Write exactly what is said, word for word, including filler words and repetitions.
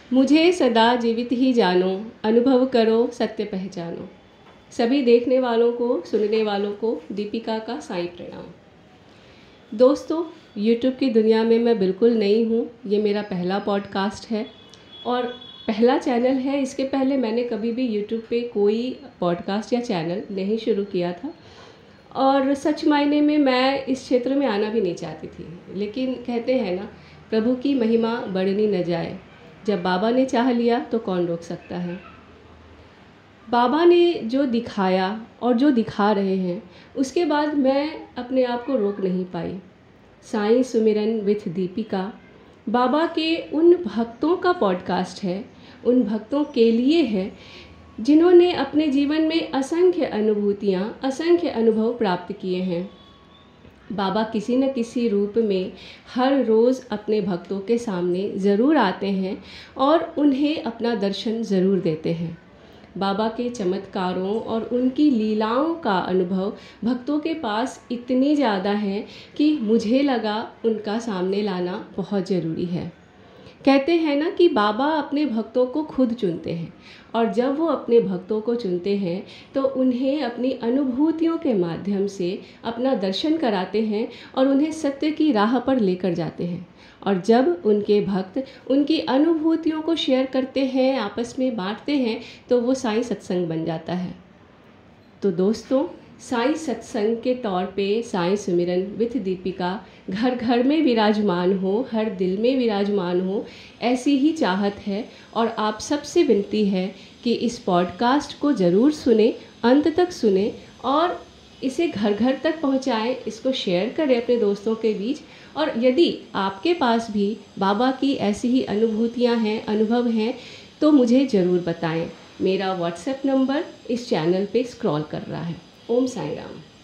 मुझे सदा जीवित ही जानो, अनुभव करो सत्य पहचानो। सभी देखने वालों को, सुनने वालों को दीपिका का साईं प्रणाम। दोस्तों, यूट्यूब की दुनिया में मैं बिल्कुल नई हूँ। ये मेरा पहला पॉडकास्ट है और पहला चैनल है। इसके पहले मैंने कभी भी यूट्यूब पे कोई पॉडकास्ट या चैनल नहीं शुरू किया था और सच मायने में मैं इस क्षेत्र में आना भी नहीं चाहती थी। लेकिन कहते हैं ना, प्रभु की महिमा बढ़नी न जाए। जब बाबा ने चाह लिया तो कौन रोक सकता है। बाबा ने जो दिखाया और जो दिखा रहे हैं, उसके बाद मैं अपने आप को रोक नहीं पाई। साईं सुमिरन विथ दीपिका बाबा के उन भक्तों का पॉडकास्ट है, उन भक्तों के लिए है जिन्होंने अपने जीवन में असंख्य अनुभूतियाँ, असंख्य अनुभव प्राप्त किए हैं। बाबा किसी न किसी रूप में हर रोज़ अपने भक्तों के सामने ज़रूर आते हैं और उन्हें अपना दर्शन ज़रूर देते हैं। बाबा के चमत्कारों और उनकी लीलाओं का अनुभव भक्तों के पास इतनी ज़्यादा है कि मुझे लगा उनका सामने लाना बहुत ज़रूरी है। कहते हैं ना कि बाबा अपने भक्तों को खुद चुनते हैं और जब वो अपने भक्तों को चुनते हैं तो उन्हें अपनी अनुभूतियों के माध्यम से अपना दर्शन कराते हैं और उन्हें सत्य की राह पर लेकर जाते हैं। और जब उनके भक्त उनकी अनुभूतियों को शेयर करते हैं, आपस में बांटते हैं, तो वो साईं सत्संग बन जाता है। तो दोस्तों, साईं सत्संग के तौर पे साईं सुमिरन विथ दीपिका घर घर में विराजमान हो, हर दिल में विराजमान हो, ऐसी ही चाहत है। और आप सबसे विनती है कि इस पॉडकास्ट को ज़रूर सुने, अंत तक सुने और इसे घर घर तक पहुंचाएं, इसको शेयर करें अपने दोस्तों के बीच। और यदि आपके पास भी बाबा की ऐसी ही अनुभूतियां हैं, अनुभव हैं, तो मुझे ज़रूर बताएं। मेरा व्हाट्सएप नंबर इस चैनल पे स्क्रॉल कर रहा है। ओम साईं राम।